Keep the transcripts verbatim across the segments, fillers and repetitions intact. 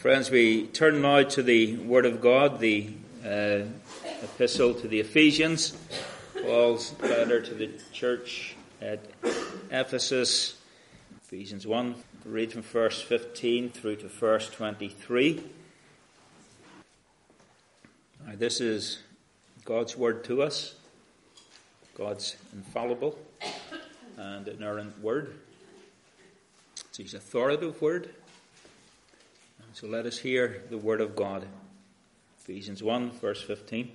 Friends, we turn now to the Word of God, the uh, epistle to the Ephesians, Paul's letter to the church at Ephesus, Ephesians one, read from verse fifteen through to verse twenty-three. Now, this is God's Word to us, God's infallible and inerrant Word. It's His authoritative Word. So let us hear the word of God. Ephesians one, verse fifteen.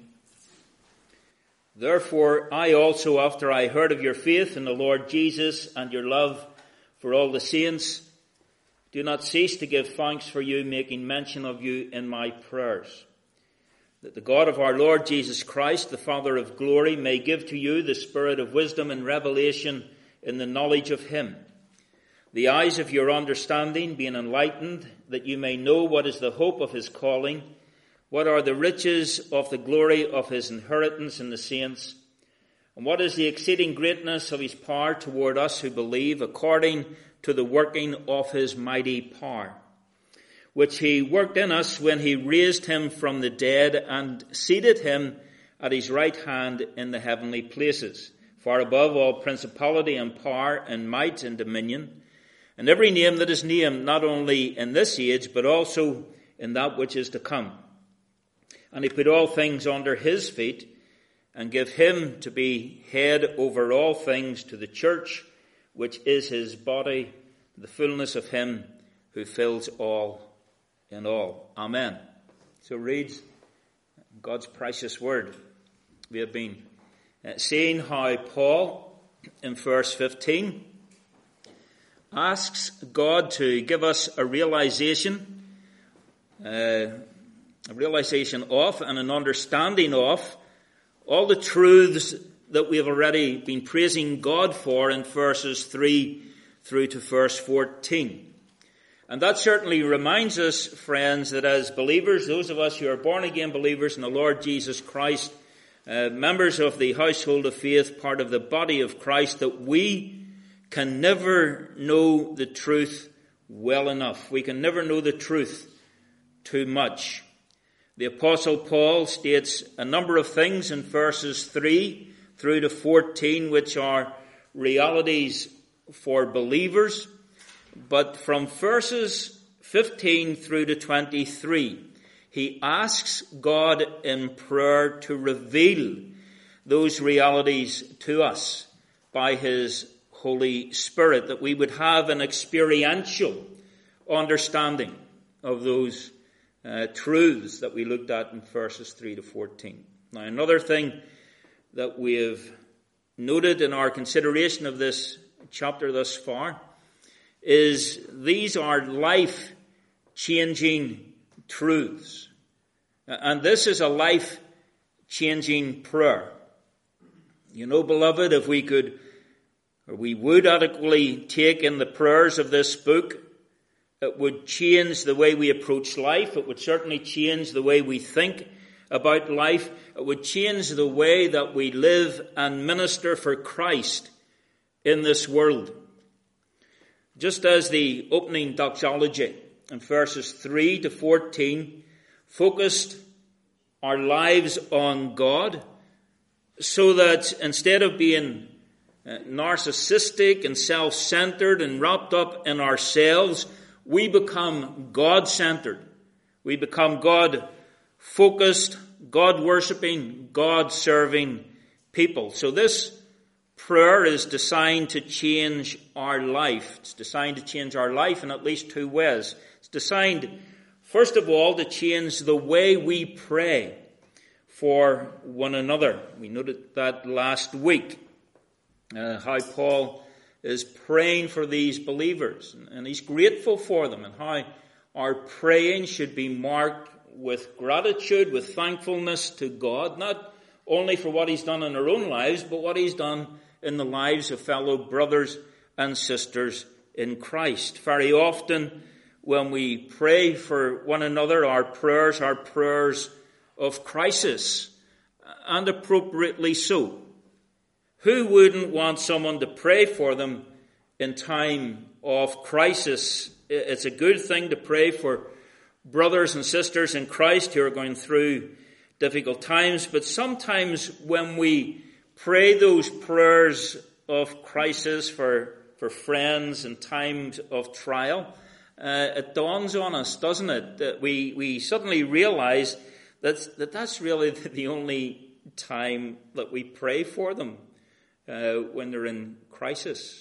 Therefore, I also, after I heard of your faith in the Lord Jesus and your love for all the saints, do not cease to give thanks for you, making mention of you in my prayers, that the God of our Lord Jesus Christ, the Father of glory, may give to you the spirit of wisdom and revelation in the knowledge of him, the eyes of your understanding being enlightened, that you may know what is the hope of his calling, what are the riches of the glory of his inheritance in the saints, and what is the exceeding greatness of his power toward us who believe, according to the working of his mighty power, which he worked in us when he raised him from the dead and seated him at his right hand in the heavenly places, far above all principality and power and might and dominion, and every name that is named, not only in this age, but also in that which is to come. And he put all things under his feet, and gave him to be head over all things to the church, which is his body, the fullness of him who fills all in all. Amen. So reads God's precious word. We have been seeing how Paul, in verse fifteen, asks God to give us a realization, uh, a realization of and an understanding of all the truths that we have already been praising God for in verses three through to verse fourteen. And that certainly reminds us, friends, that as believers, those of us who are born-again believers in the Lord Jesus Christ, uh, members of the household of faith, part of the body of Christ, that we can never know the truth well enough. We can never know the truth too much. The Apostle Paul states a number of things in verses three through to fourteen, which are realities for believers. But from verses fifteen through to twenty-three, he asks God in prayer to reveal those realities to us by his Holy Spirit, that we would have an experiential understanding of those uh, truths that we looked at in verses three to fourteen. Now, another thing that we have noted in our consideration of this chapter thus far is these are life-changing truths. And this is a life-changing prayer. You know, beloved, if we could or we would adequately take in the prayers of this book, it would change the way we approach life. It would certainly change the way we think about life. It would change the way that we live and minister for Christ in this world. Just as the opening doxology in verses three to fourteen focused our lives on God, so that instead of being narcissistic and self-centered and wrapped up in ourselves, we become God-centered. We become God-focused, God-worshipping, God-serving people. So this prayer is designed to change our life. It's designed to change our life in at least two ways. It's designed, first of all, to change the way we pray for one another. We noted that last week. Uh, how Paul is praying for these believers, and, and he's grateful for them, and how our praying should be marked with gratitude, with thankfulness to God, not only for what he's done in our own lives, but what he's done in the lives of fellow brothers and sisters in Christ. Very often when we pray for one another, our prayers are prayers of crisis, and appropriately so. Who wouldn't want someone to pray for them in time of crisis? It's a good thing to pray for brothers and sisters in Christ who are going through difficult times, but sometimes when we pray those prayers of crisis for, for friends in times of trial, uh, it dawns on us, doesn't it, that we, we suddenly realize that, that that's really the only time that we pray for them, uh, when they're in crisis.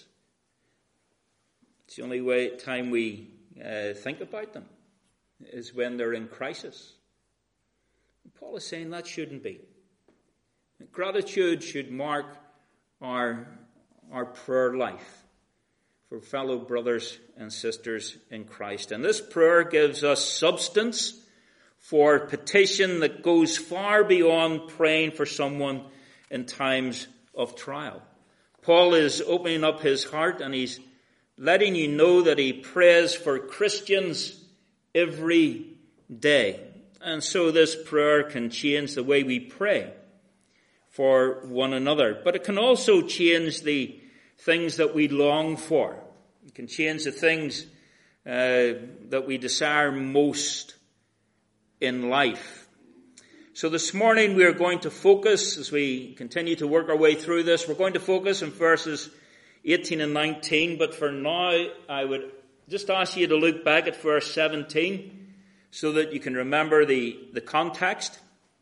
It's the only way, time we uh, think about them is when they're in crisis. Paul is saying that shouldn't be. Gratitude should mark our, our prayer life for fellow brothers and sisters in Christ. And this prayer gives us substance for petition that goes far beyond praying for someone in times of trial. Paul is opening up his heart and he's letting you know that he prays for Christians every day. And so this prayer can change the way we pray for one another. But it can also change the things that we long for. It can change the things uh, that we desire most in life. So this morning we are going to focus, as we continue to work our way through this, we're going to focus on verses eighteen and nineteen. But for now, I would just ask you to look back at verse seventeen so that you can remember the, the context.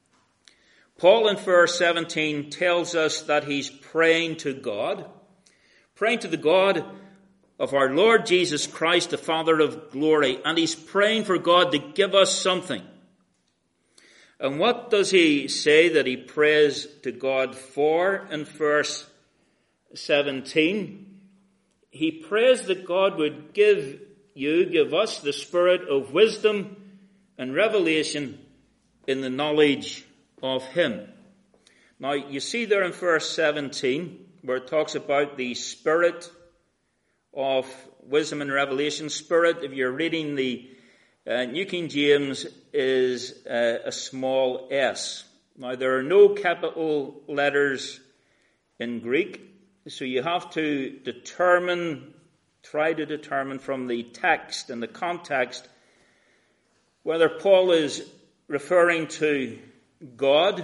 Paul in verse seventeen tells us that he's praying to God, praying to the God of our Lord Jesus Christ, the Father of glory, and he's praying for God to give us something. And what does he say that he prays to God for in verse seventeen? He prays that God would give you, give us the spirit of wisdom and revelation in the knowledge of him. Now, you see there in verse seventeen, where it talks about the spirit of wisdom and revelation. Spirit, if you're reading the uh, New King James, is uh, a small s. Now, there are no capital letters in Greek, so you have to determine, try to determine from the text and the context whether Paul is referring to God,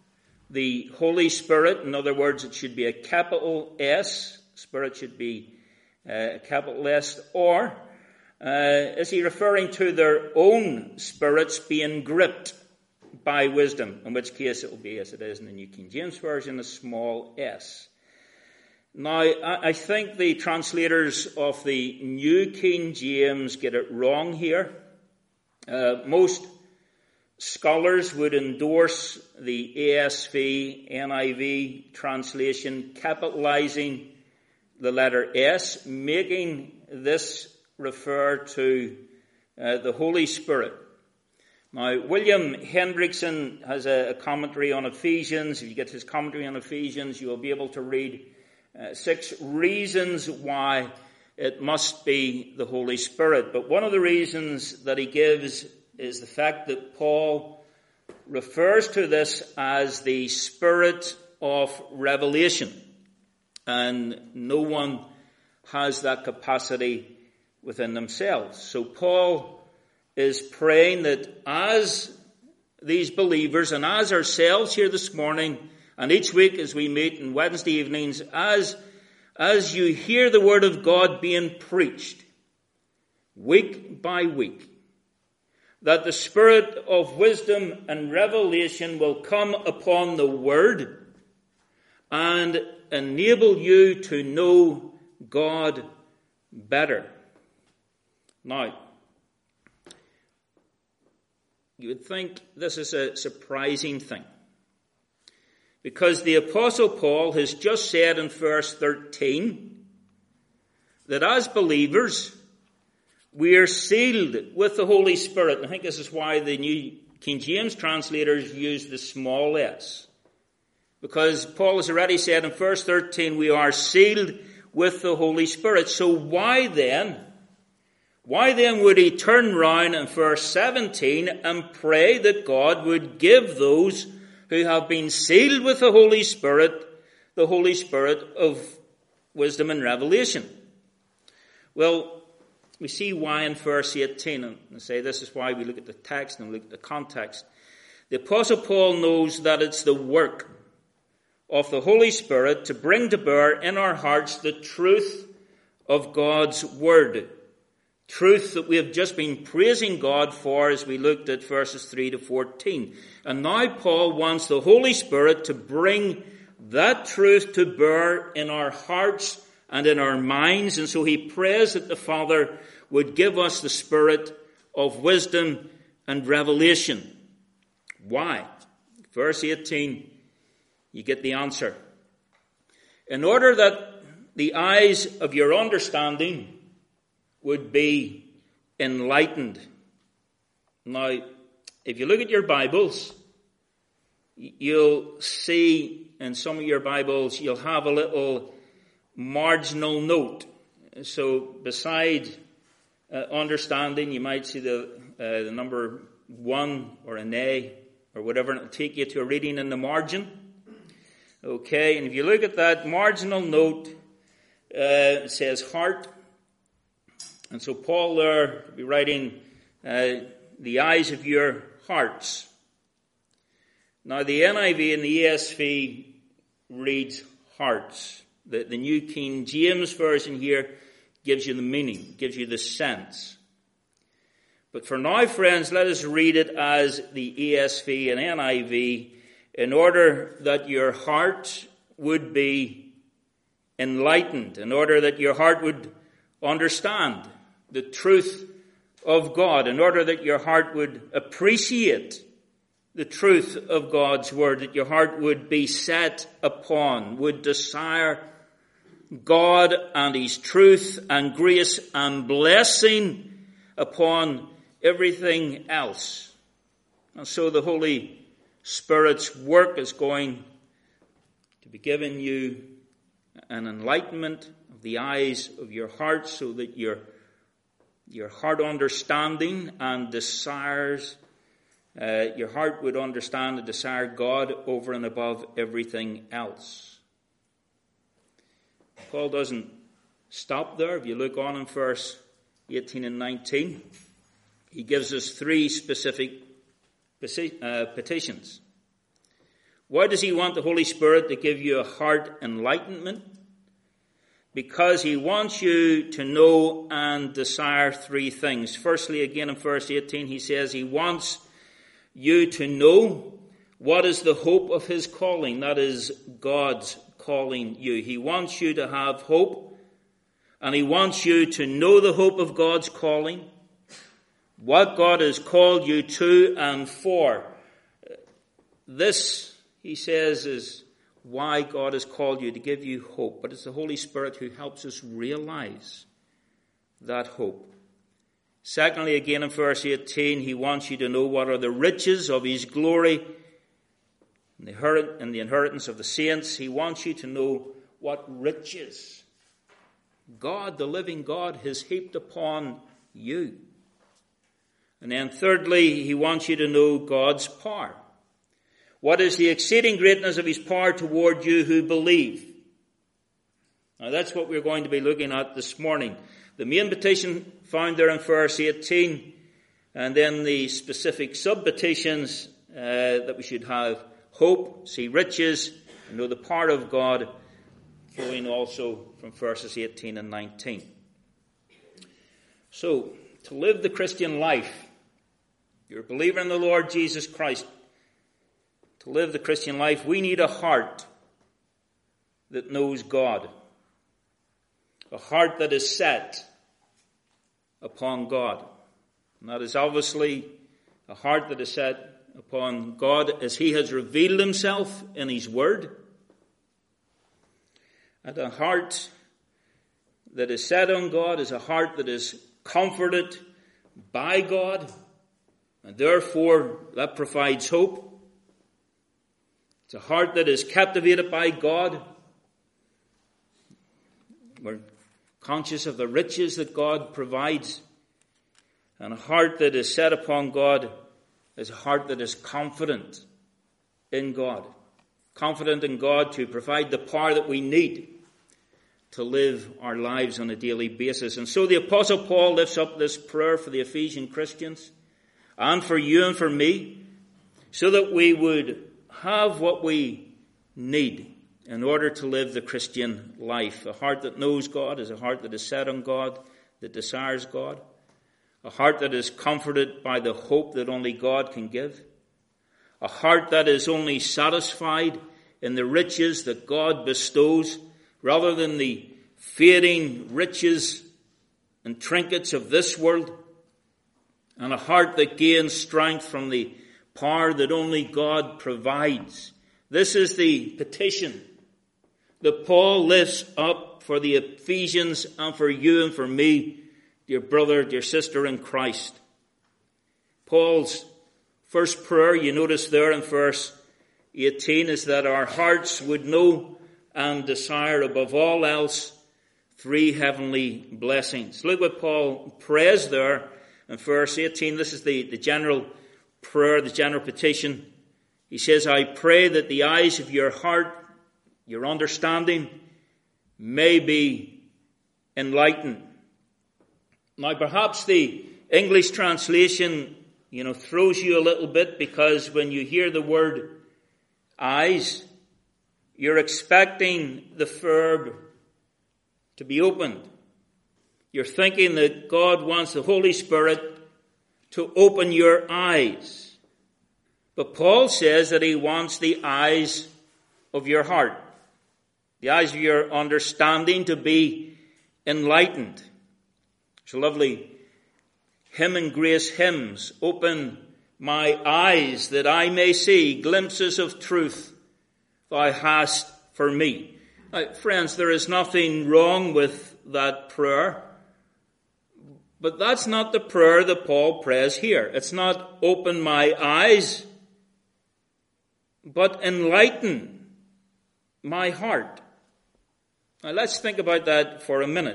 the Holy Spirit. In other words, it should be a capital S. Spirit should be a capital S. Or uh, is he referring to their own spirits being gripped by wisdom? In which case it will be, as it is in the New King James Version, a small s. Now, I think the translators of the New King James get it wrong here. Uh, most scholars would endorse the A S V, N I V translation, capitalizing the letter S, making this refer to uh, the Holy Spirit. Now, William Hendrickson has a, a commentary on Ephesians. If you get his commentary on Ephesians, you will be able to read uh, six reasons why it must be the Holy Spirit. But one of the reasons that he gives is the fact that Paul refers to this as the spirit of revelation. And no one has that capacity within themselves. So Paul is praying that as these believers and as ourselves here this morning and each week as we meet on Wednesday evenings, as As you hear the word of God being preached week by week, that the spirit of wisdom and revelation will come upon the word and enable you to know God better. Now, you would think this is a surprising thing, because the Apostle Paul has just said in verse thirteen that as believers we are sealed with the Holy Spirit. I think this is why the New King James translators use the small s. Because Paul has already said in verse thirteen we are sealed with the Holy Spirit. So why then, why then would he turn round in verse seventeen and pray that God would give those who have been sealed with the Holy Spirit, the Holy Spirit of wisdom and revelation? Well, We see why in verse eighteen, and say this is why we look at the text and look at the context. The Apostle Paul knows that it's the work of the Holy Spirit to bring to bear in our hearts the truth of God's Word. Truth that we have just been praising God for as we looked at verses three to fourteen. And now Paul wants the Holy Spirit to bring that truth to bear in our hearts and in our minds. And so he prays that the Father would give us the spirit of wisdom and revelation. Why? Verse eighteen, you get the answer. In order that the eyes of your understanding would be enlightened. Now, if you look at your Bibles, you'll see in some of your Bibles, you'll have a little marginal note. So beside uh, understanding, you might see the, uh, the number one or an A or whatever, and it'll take you to a reading in the margin. Okay, and if you look at that marginal note, uh, it says heart. And so Paul there will be writing uh, the eyes of your hearts. Now the N I V and the E S V reads hearts. The, the New King James Version here gives you the meaning, gives you the sense. But for now, friends, let us read it as the E S V and N I V in order that your heart would be enlightened, in order that your heart would understand the truth of God, in order that your heart would appreciate the truth of God's Word, that your heart would be set upon, would desire God and His truth and grace and blessing upon everything else. And so the Holy Spirit's work is going to be giving you an enlightenment of the eyes of your heart so that your, your heart understanding and desires Uh, your heart would understand and desire God over and above everything else. Paul doesn't stop there. If you look on in verse eighteen and nineteen, he gives us three specific uh, petitions. Why does he want the Holy Spirit to give you a heart enlightenment? Because he wants you to know and desire three things. Firstly, again in verse eighteen, he says he wants you to know what is the hope of his calling. That is God's calling you. He wants you to have hope, and he wants you to know the hope of God's calling, what God has called you to and for. This, he says, is why God has called you, to give you hope. But it's the Holy Spirit who helps us realize that hope. Secondly, again in verse eighteen, he wants you to know what are the riches of his glory and the inheritance of the saints. He wants you to know what riches God, the living God, has heaped upon you. And then thirdly, he wants you to know God's power. What is the exceeding greatness of his power toward you who believe? Now that's what we're going to be looking at this morning. The main petition found there in verse eighteen, and then the specific sub-petitions uh, that we should have hope, see riches, and know the power of God, flowing also from verses eighteen and nineteen. So, to live the Christian life, you're a believer in the Lord Jesus Christ. To live the Christian life, we need a heart that knows God. A heart that is set upon God. And that is obviously a heart that is set upon God as he has revealed himself in his word. And a heart that is set on God is a heart that is comforted by God. And therefore that provides hope. It's a heart that is captivated by God. We're conscious of the riches that God provides. And a heart that is set upon God is a heart that is confident in God. Confident in God to provide the power that we need to live our lives on a daily basis. And so the Apostle Paul lifts up this prayer for the Ephesian Christians and for you and for me, so that we would have what we need in order to live the Christian life. A heart that knows God is a heart that is set on God, that desires God. A heart that is comforted by the hope that only God can give. A heart that is only satisfied in the riches that God bestows, rather than the fading riches and trinkets of this world. And a heart that gains strength from the power that only God provides. This is the petition that Paul lifts up for the Ephesians and for you and for me, dear brother, dear sister in Christ. Paul's first prayer, you notice there in verse eighteen, is that our hearts would know and desire above all else three heavenly blessings. Look what Paul prays there in verse eighteen. This is the, the general prayer, the general petition. He says, I pray that the eyes of your heart, your understanding, may be enlightened. Now perhaps the English translation, you know, throws you a little bit, because when you hear the word eyes, you're expecting the verb to be opened. You're thinking that God wants the Holy Spirit to open your eyes. But Paul says that he wants the eyes of your heart, the eyes of your understanding, to be enlightened. It's a lovely hymn and grace hymns. Open my eyes that I may see glimpses of truth thou hast for me. Now, friends, there is nothing wrong with that prayer. But that's not the prayer that Paul prays here. It's not open my eyes, but enlighten my heart. Now let's think about that for a minute.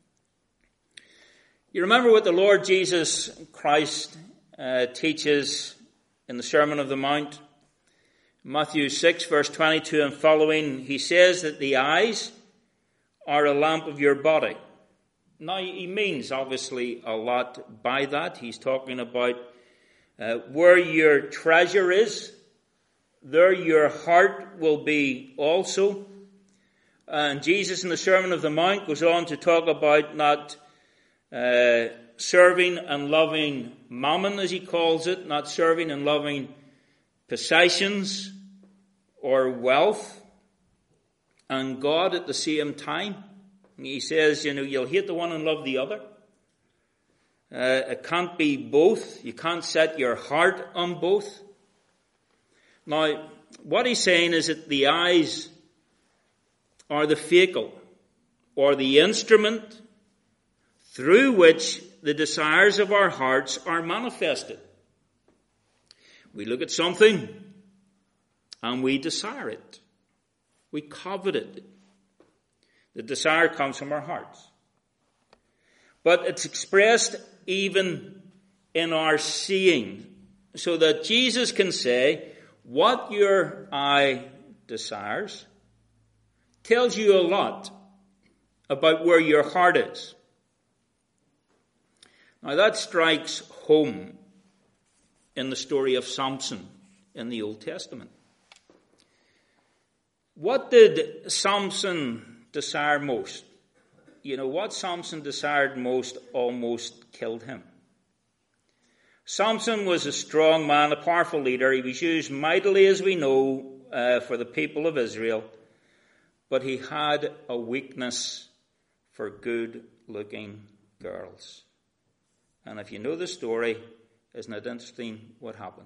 You remember what the Lord Jesus Christ uh, teaches in the Sermon on the Mount? Matthew six, verse twenty-two and following, he says that the eyes are a lamp of your body. Now, he means obviously a lot by that. He's talking about uh, where your treasure is, there your heart will be also. And Jesus in the Sermon on the Mount goes on to talk about not uh, serving and loving mammon, as he calls it, not serving and loving possessions or wealth and God at the same time. He says, you know, you'll hate the one and love the other. Uh, it can't be both. You can't set your heart on both. Now, what he's saying is that the eyes are the vehicle or the instrument through which the desires of our hearts are manifested. We look at something and we desire it. We covet it. The desire comes from our hearts. But it's expressed even in our seeing, so that Jesus can say, what your eye desires tells you a lot about where your heart is. Now that strikes home in the story of Samson in the Old Testament. What did Samson desire most? You know, what Samson desired most almost killed him. Samson was a strong man, a powerful leader. He was used mightily, as we know, uh, for the people of Israel. But he had a weakness for good-looking girls. And if you know the story, isn't it interesting what happens?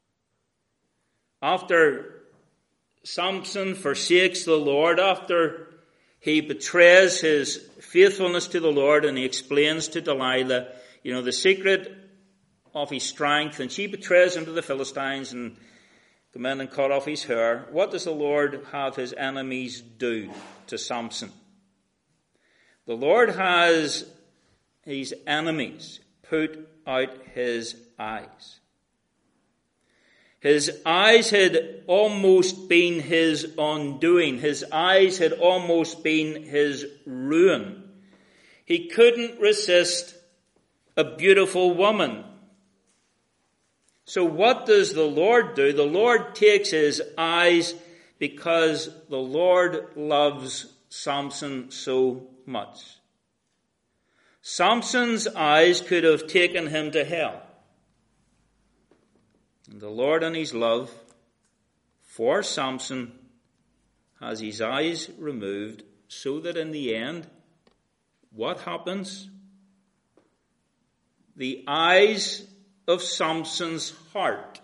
After Samson forsakes the Lord, after he betrays his faithfulness to the Lord, and he explains to Delilah, you know, the secret of his strength, and she betrays him to the Philistines and come in and cut off his hair. What does the Lord have his enemies do to Samson? The Lord has his enemies put out his eyes. His eyes had almost been his undoing. His eyes had almost been his ruin. He couldn't resist a beautiful woman. So what does the Lord do? The Lord takes his eyes because the Lord loves Samson so much. Samson's eyes could have taken him to hell. And the Lord in his love for Samson has his eyes removed so that in the end, what happens? The eyes of Samson's heart,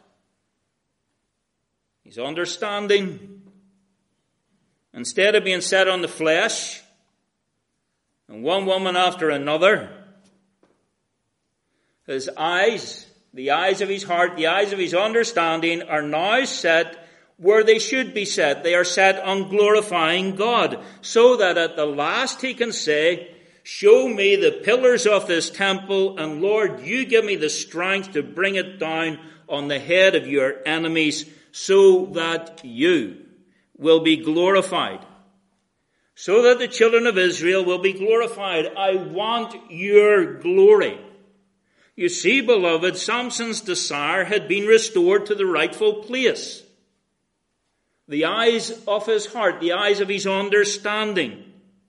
his understanding, instead of being set on the flesh, and one woman after another, his eyes, the eyes of his heart, the eyes of his understanding are now set where they should be set. They are set on glorifying God, so that at the last he can say, show me the pillars of this temple, and Lord, you give me the strength to bring it down on the head of your enemies, so that you will be glorified. So that the children of Israel will be glorified. I want your glory. You see, beloved, Samson's desire had been restored to the rightful place. The eyes of his heart, the eyes of his understanding,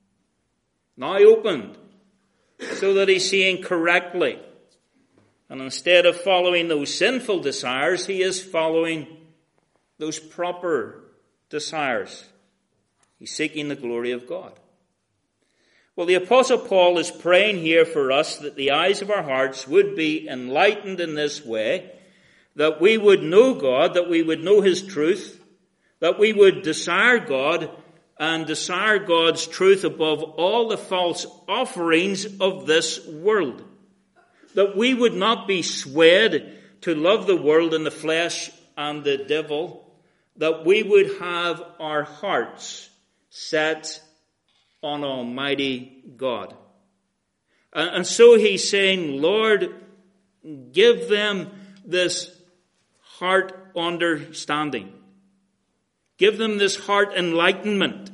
now opened so that he's seeing correctly. And instead of following those sinful desires, he is following those proper desires. He's seeking the glory of God. Well, the Apostle Paul is praying here for us that the eyes of our hearts would be enlightened in this way, that we would know God, that we would know his truth, that we would desire God and desire God's truth above all the false offerings of this world. That we would not be swayed to love the world and the flesh and the devil, that we would have our hearts set on Almighty God. And, and so he's saying, Lord, give them this heart understanding. Give them this heart enlightenment.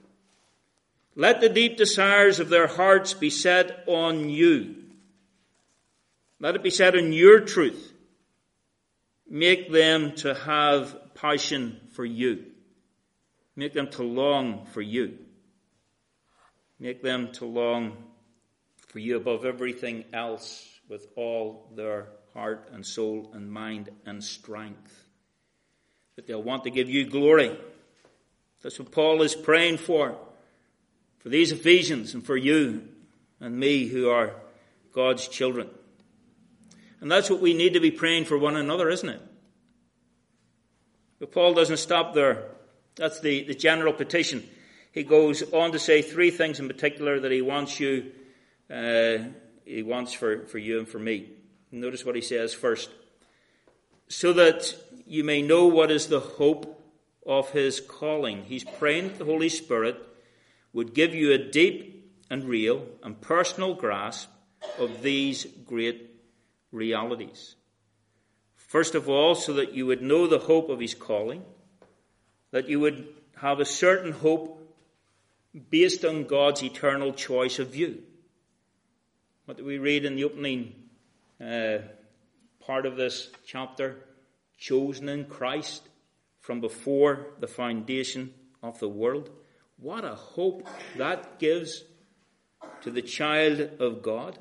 Let the deep desires of their hearts be set on you. Let it be set on your truth. Make them to have passion for you. Make them to long for you. Make them to long for you above everything else with all their heart and soul and mind and strength. That they'll want to give you glory. That's what Paul is praying for. For these Ephesians and for you and me who are God's children. And that's what we need to be praying for one another, isn't it? But Paul doesn't stop there. That's the, the general petition. He goes on to say three things in particular that he wants you, uh, he wants for, for you and for me. Notice what he says first. So that you may know what is the hope of his calling. He's praying that the Holy Spirit would give you a deep and real and personal grasp of these great realities. First of all, so that you would know the hope of his calling, that you would have a certain hope based on God's eternal choice of you. What do we read in the opening uh, part of this chapter? Chosen in Christ from before the foundation of the world. What a hope that gives to the child of God.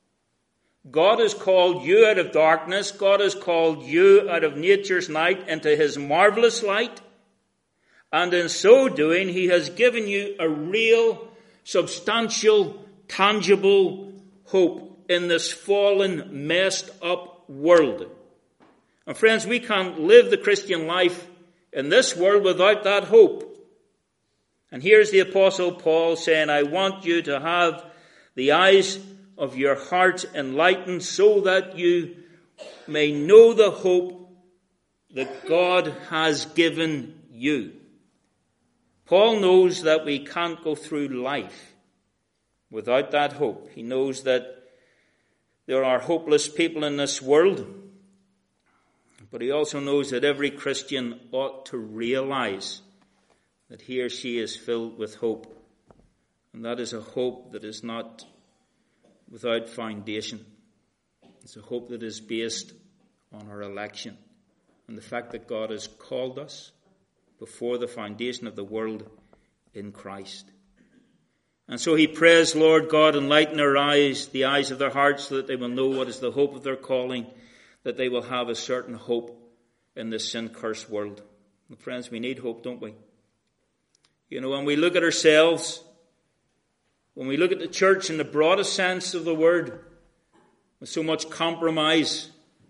God has called you out of darkness. God has called you out of nature's night into his marvelous light. And in so doing, he has given you a real, substantial, tangible hope in this fallen, messed up world. And friends, we can't live the Christian life in this world without that hope. And here's the Apostle Paul saying, I want you to have the eyes of your heart enlightened so that you may know the hope that God has given you. Paul knows that we can't go through life without that hope. He knows that there are hopeless people in this world. But he also knows that every Christian ought to realize that he or she is filled with hope. And that is a hope that is not without foundation. It's a hope that is based on our election and the fact that God has called us before the foundation of the world in Christ. And so he prays, Lord God, enlighten their eyes, the eyes of their hearts, so that they will know what is the hope of their calling, that they will have a certain hope in this sin-cursed world. And friends, we need hope, don't we? You know, when we look at ourselves, when we look at the church in the broadest sense of the word, with so much compromise,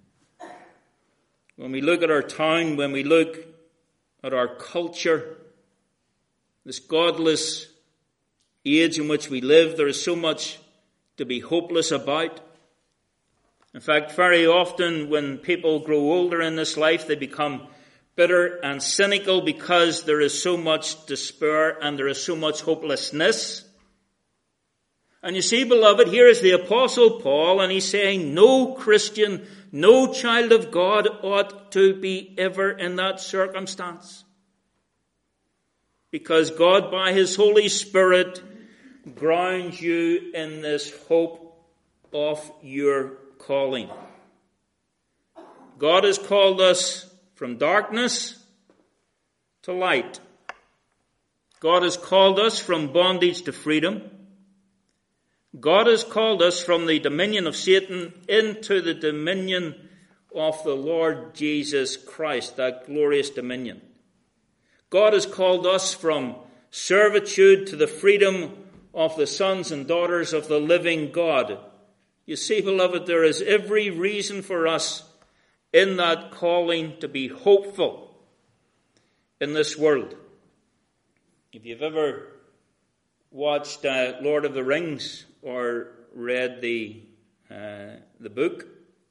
when we look at our town, when we look at our culture, this godless age in which we live, there is so much to be hopeless about. In fact, very often when people grow older in this life, they become bitter and cynical because there is so much despair and there is so much hopelessness. And you see, beloved, here is the Apostle Paul, and he's saying no Christian, no child of God ought to be ever in that circumstance. Because God, by his Holy Spirit, grounds you in this hope of your calling. God has called us from darkness to light. God has called us from bondage to freedom. God has called us from the dominion of Satan into the dominion of the Lord Jesus Christ, that glorious dominion. God has called us from servitude to the freedom of the sons and daughters of the living God. You see, beloved, there is every reason for us in that calling to be hopeful in this world. If you've ever watched uh, Lord of the Rings or read the uh, the book,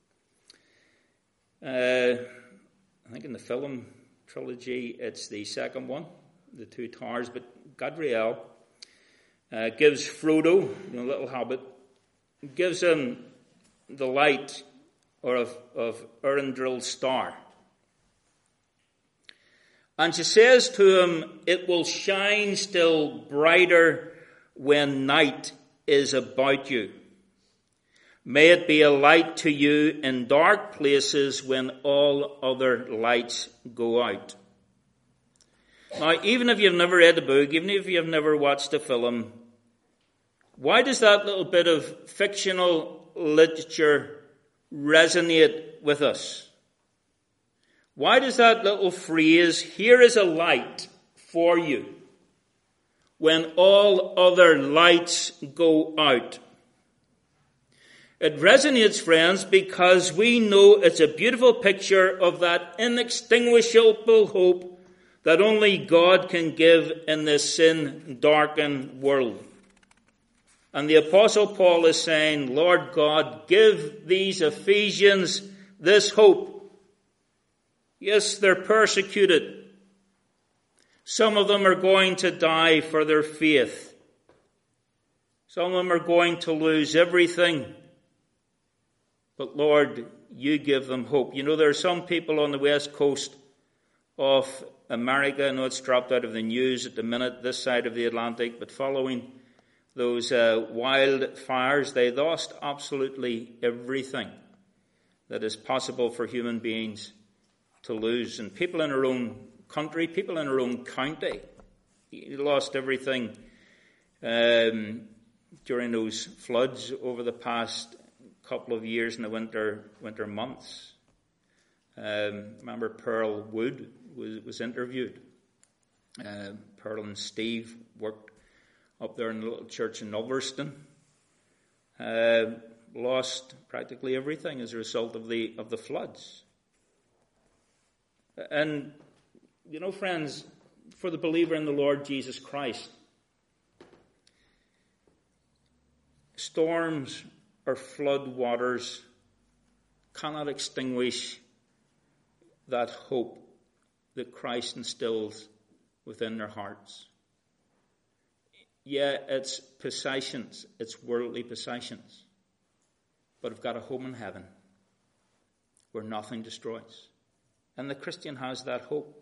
uh, I think in the film trilogy it's the second one, The Two Towers, but Galadriel uh, gives Frodo, you know, little hobbit, gives him the light or of, of Erindril's star. And she says to him, it will shine still brighter when night is about you. May it be a light to you in dark places when all other lights go out. Now, even if you've never read the book, even if you've never watched the film, why does that little bit of fictional literature resonate with us? Why does that little phrase, here is a light for you, when all other lights go out? It resonates, friends, because we know it's a beautiful picture of that inextinguishable hope that only God can give in this sin-darkened world. And the Apostle Paul is saying, Lord God, give these Ephesians this hope. Yes, they're persecuted. Some of them are going to die for their faith. Some of them are going to lose everything. But Lord, you give them hope. You know, there are some people on the west coast of America. I know it's dropped out of the news at the minute, this side of the Atlantic, but following those uh, wildfires, they lost absolutely everything that is possible for human beings to lose. And people in our own country, people in our own county, lost everything um, during those floods over the past couple of years in the winter winter months. Um, remember Pearl Wood was, was interviewed. Uh, Pearl and Steve worked up there in the little church in Ulverston. Uh, lost practically everything as a result of the of the floods. And, you know, friends, for the believer in the Lord Jesus Christ, storms or flood waters cannot extinguish that hope that Christ instills within their hearts. Yeah, it's possessions, it's worldly possessions, but I've got a home in heaven where nothing destroys. And the Christian has that hope.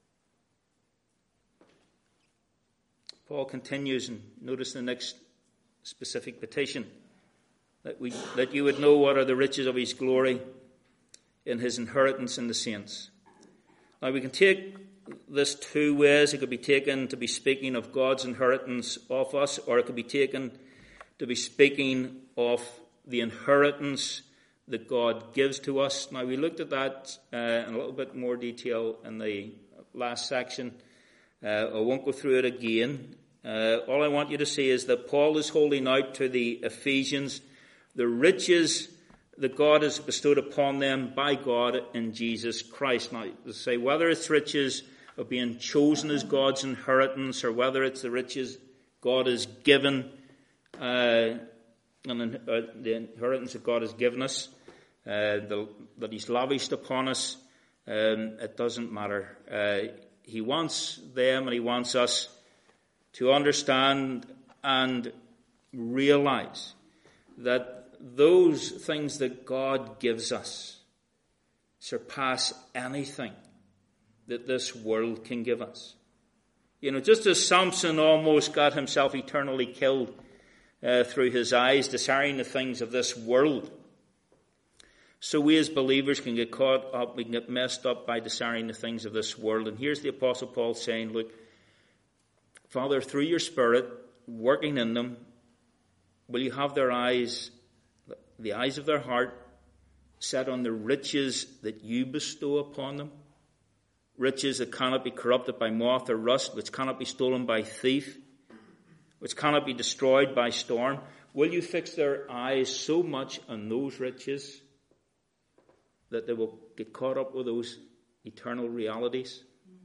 Paul continues, and notice the next specific petition, that we that you would know what are the riches of his glory in his inheritance in the saints. Now we can take this two ways. It could be taken to be speaking of God's inheritance of us, or it could be taken to be speaking of the inheritance that God gives to us. Now we looked at that uh, in a little bit more detail in the last section. Uh, I won't go through it again. Uh, all I want you to see is that Paul is holding out to the Ephesians the riches that God has bestowed upon them by God in Jesus Christ. Now, to say whether it's riches of being chosen as God's inheritance, or whether it's the riches God has given, uh, and uh, the inheritance that God has given us, uh, the, that he's lavished upon us, um, it doesn't matter. Uh, he wants them and he wants us to understand and realize that those things that God gives us surpass anything that this world can give us. You know, just as Samson almost got himself eternally killed uh, through his eyes, desiring the things of this world, so we as believers can get caught up, we can get messed up by desiring the things of this world. And here's the Apostle Paul saying, look, Father, through your Spirit working in them, will you have their eyes, the eyes of their heart, set on the riches that you bestow upon them? Riches that cannot be corrupted by moth or rust, which cannot be stolen by thief, which cannot be destroyed by storm. Will you fix their eyes so much on those riches that they will get caught up with those eternal realities?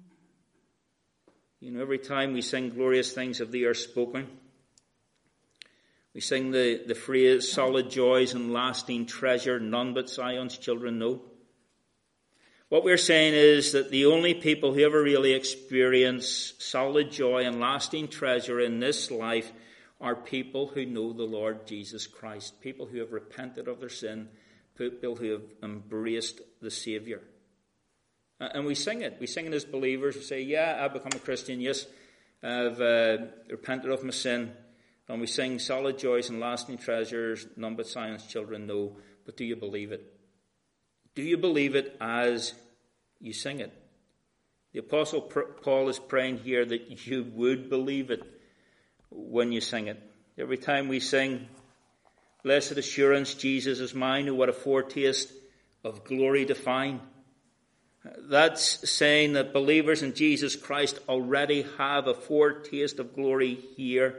You know, every time we sing glorious things of thee are spoken, we sing the, the phrase, solid joys and lasting treasure, none but Zion's children know. What we're saying is that the only people who ever really experience solid joy and lasting treasure in this life are people who know the Lord Jesus Christ, people who have repented of their sin, people who have embraced the Savior. And we sing it. We sing it as believers. We say, yeah, I've become a Christian. Yes, I've uh, repented of my sin. And we sing solid joys and lasting treasures, none but Zion's children know. But do you believe it? Do you believe it as you sing it? The Apostle Paul is praying here that you would believe it when you sing it. Every time we sing, blessed assurance, Jesus is mine, who what a foretaste of glory divine. That's saying that believers in Jesus Christ already have a foretaste of glory here.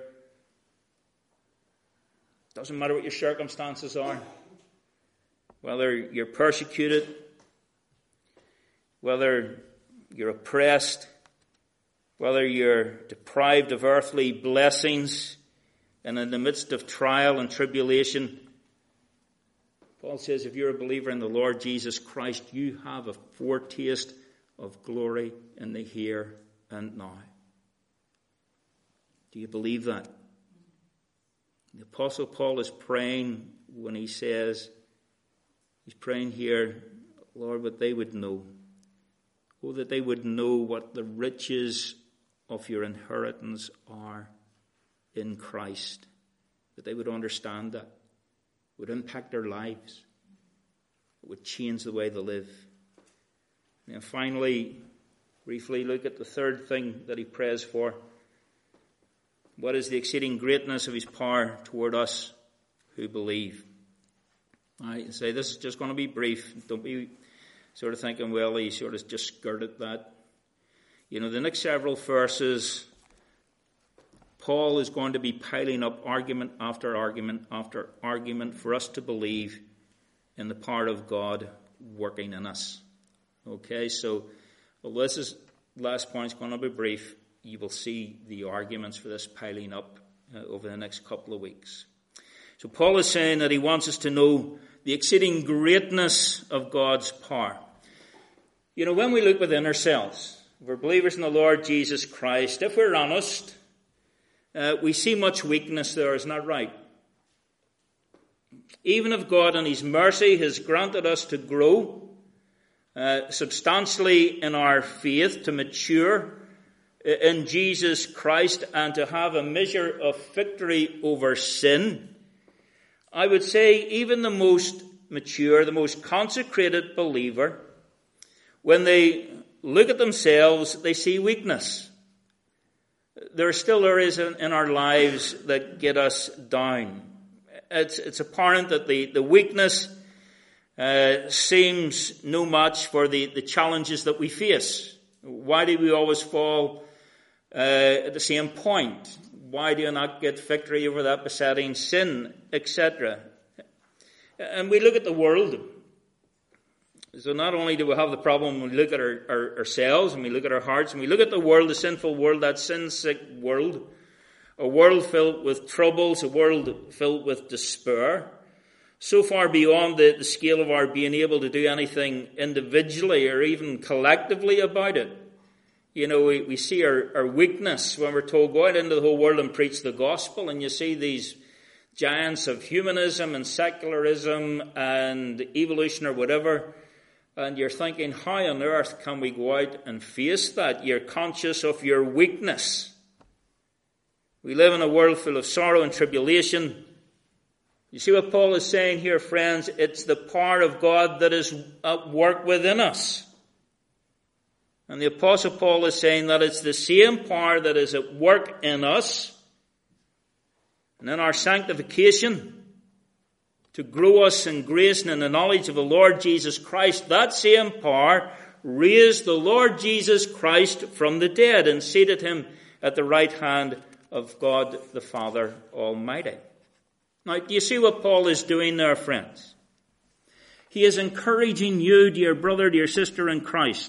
Doesn't matter what your circumstances are. Whether you're persecuted, whether you're oppressed, whether you're deprived of earthly blessings, and in the midst of trial and tribulation, Paul says, if you're a believer in the Lord Jesus Christ, you have a foretaste of glory in the here and now. Do you believe that? The Apostle Paul is praying when he says, he's praying here, Lord, that they would know. Oh, that they would know what the riches of your inheritance are in Christ. That they would understand that. Would impact their lives. It would change the way they live. And finally, briefly look at the third thing that he prays for. What is the exceeding greatness of his power toward us who believe? I say this is just going to be brief. Don't be sort of thinking, well, he sort of just skirted that. You know, the next several verses, Paul is going to be piling up argument after argument after argument for us to believe in the power of God working in us. Okay, so well, this is last point is going to be brief. You will see the arguments for this piling up uh, over the next couple of weeks. So Paul is saying that he wants us to know the exceeding greatness of God's power. You know, when we look within ourselves, if we're believers in the Lord Jesus Christ, if we're honest, uh, we see much weakness there, isn't that right? Even if God in his mercy has granted us to grow, uh, substantially in our faith, to mature in Jesus Christ, and to have a measure of victory over sin, I would say even the most mature, the most consecrated believer, when they look at themselves, they see weakness. There are still areas in, in our lives that get us down. It's, it's apparent that the, the weakness uh, seems no match for the, the challenges that we face. Why do we always fall uh, at the same point? Why do you not get victory over that besetting sin, et cetera? And we look at the world. So not only do we have the problem when we look at our, our, ourselves and we look at our hearts and we look at the world, the sinful world, that sin-sick world, a world filled with troubles, a world filled with despair, so far beyond the, the scale of our being able to do anything individually or even collectively about it. You know, we, we see our, our weakness when we're told, go out into the whole world and preach the gospel, and you see these giants of humanism and secularism and evolution or whatever, and you're thinking, how on earth can we go out and face that? You're conscious of your weakness. We live in a world full of sorrow and tribulation. You see what Paul is saying here, friends? It's the power of God that is at work within us. And the Apostle Paul is saying that it's the same power that is at work in us and in our sanctification, to grow us in grace and in the knowledge of the Lord Jesus Christ. That same power raised the Lord Jesus Christ from the dead and seated him at the right hand of God the Father Almighty. Now, do you see what Paul is doing there, friends? He is encouraging you, dear brother, dear sister in Christ.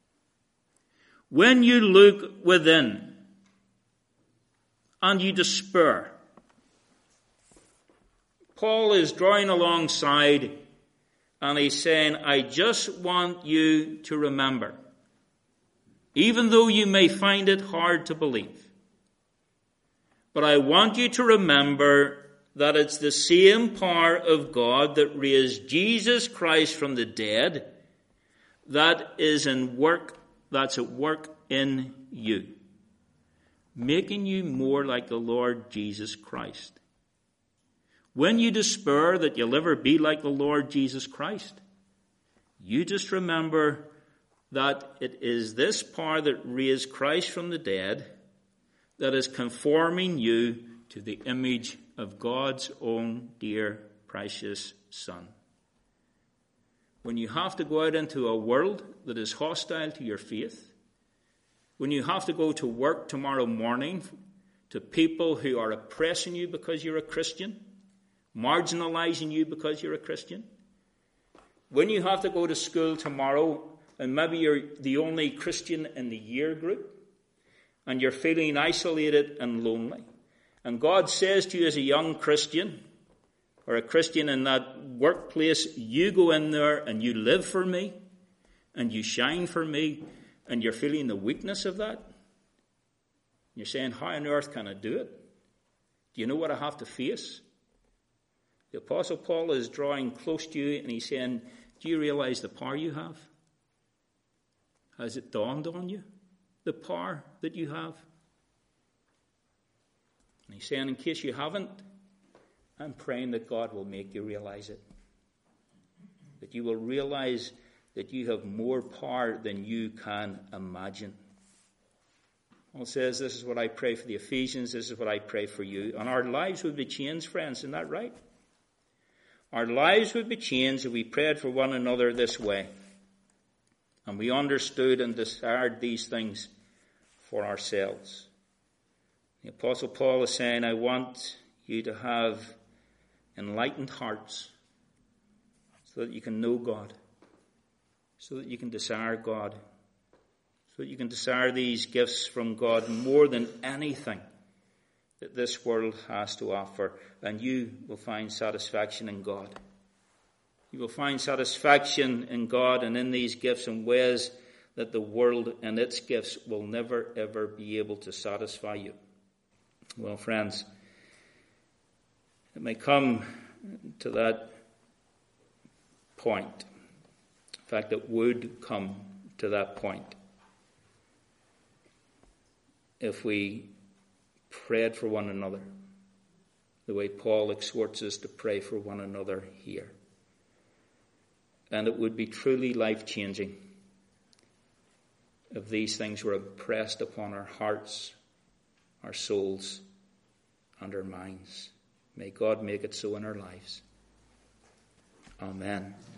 When you look within and you despair, Paul is drawing alongside and he's saying, I just want you to remember, even though you may find it hard to believe, but I want you to remember that it's the same power of God that raised Jesus Christ from the dead that is in work, that's at work in you, making you more like the Lord Jesus Christ. When you despair that you'll ever be like the Lord Jesus Christ, you just remember that it is this power that raised Christ from the dead that is conforming you to the image of God's own dear, precious Son. When you have to go out into a world that is hostile to your faith, when you have to go to work tomorrow morning to people who are oppressing you because you're a Christian, marginalizing you because you're a Christian, when you have to go to school tomorrow and maybe you're the only Christian in the year group and you're feeling isolated and lonely, and God says to you as a young Christian or a Christian in that workplace, you go in there and you live for me and you shine for me, and you're feeling the weakness of that, you're saying, how on earth can I do it? Do you know what I have to face? The Apostle Paul is drawing close to you and he's saying, do you realize the power you have? Has it dawned on you, the power that you have? And he's saying, in case you haven't, I'm praying that God will make you realize it. That you will realize that you have more power than you can imagine. Paul says, this is what I pray for the Ephesians, this is what I pray for you. And our lives would be changed, friends, isn't that right? Our lives would be changed if we prayed for one another this way. And we understood and desired these things for ourselves. The Apostle Paul is saying, I want you to have enlightened hearts so that you can know God, so that you can desire God, so that you can desire these gifts from God more than anything that this world has to offer, and you will find satisfaction in God. You will find satisfaction in God and in these gifts in ways that the world and its gifts will never, ever be able to satisfy you. Well, friends, it may come to that point In fact, it would come to that point if we prayed for one another the way Paul exhorts us to pray for one another here. And it would be truly life-changing if these things were impressed upon our hearts, our souls, and our minds. May God make it so in our lives. Amen.